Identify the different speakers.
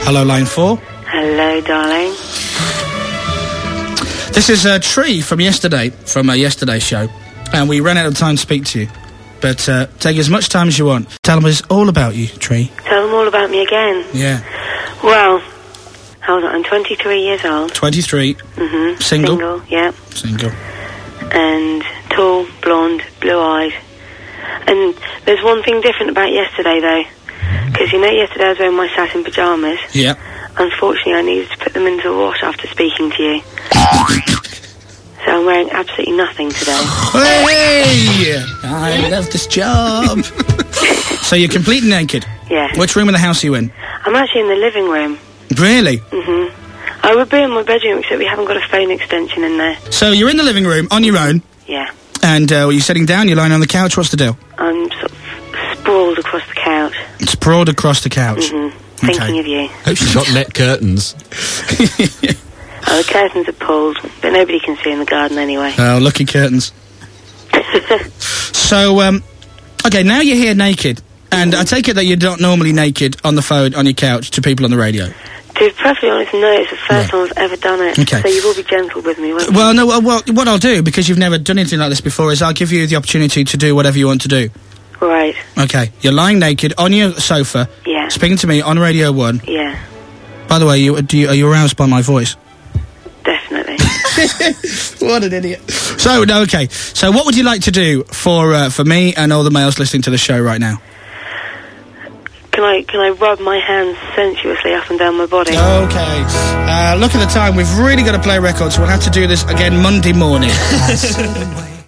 Speaker 1: Hello, line 4.
Speaker 2: Hello, darling.
Speaker 1: This is Tree from yesterday, from yesterday's show, and we ran out of time to speak to you. But take as much time as you want. Tell them it's all about you, Tree.
Speaker 2: Tell them all about me again.
Speaker 1: Yeah.
Speaker 2: Well, hold on, I'm 23 years old.
Speaker 1: 23.
Speaker 2: Mm-hmm.
Speaker 1: Single?
Speaker 2: Single, yeah.
Speaker 1: Single.
Speaker 2: And tall, blonde, blue-eyed. And there's one thing different about yesterday, though. Because, you know, yesterday I was wearing my satin pyjamas.
Speaker 1: Yeah.
Speaker 2: Unfortunately, I needed to put them into the wash after speaking to you. So I'm wearing absolutely nothing today.
Speaker 1: Hey! I love this job. So you're completely naked?
Speaker 2: Yeah.
Speaker 1: Which room of the house are you in?
Speaker 2: I'm actually in the living room.
Speaker 1: Really?
Speaker 2: Mm-hmm. I would be in my bedroom, except we haven't got a phone extension in there.
Speaker 1: So you're in the living room, on your own?
Speaker 2: Yeah.
Speaker 1: And are you sitting down, you're lying on the couch, what's the deal?
Speaker 2: I'm sort of sprawled across the couch.
Speaker 1: Sprawled across the couch?
Speaker 2: Mm-hmm. Thinking of you.
Speaker 3: Hope she's got net curtains.
Speaker 2: Oh, the curtains are pulled, but nobody can see in the garden anyway.
Speaker 1: Oh, lucky curtains. So, okay, now you're here naked, and I take it that you're not normally naked on the phone, on your couch, to people on the radio.
Speaker 2: To be perfectly honest, no, it's the first time I've ever done it.
Speaker 1: Okay.
Speaker 2: So you will be gentle with me, won't you?
Speaker 1: Well, no, well, what I'll do, because you've never done anything like this before, is I'll give you the opportunity to do whatever you want to do.
Speaker 2: Right.
Speaker 1: Okay, you're lying naked on your sofa,
Speaker 2: Yeah.
Speaker 1: speaking to me on Radio 1.
Speaker 2: Yeah.
Speaker 1: By the way, are you aroused by my voice?
Speaker 2: Definitely.
Speaker 1: What an idiot. So, no, okay. So what would you like to do for me and all the males listening to the show right now?
Speaker 2: Can I rub my hands sensuously up and down my body?
Speaker 1: Okay. Look at the time. We've really got to play records, so we'll have to do this again Monday morning.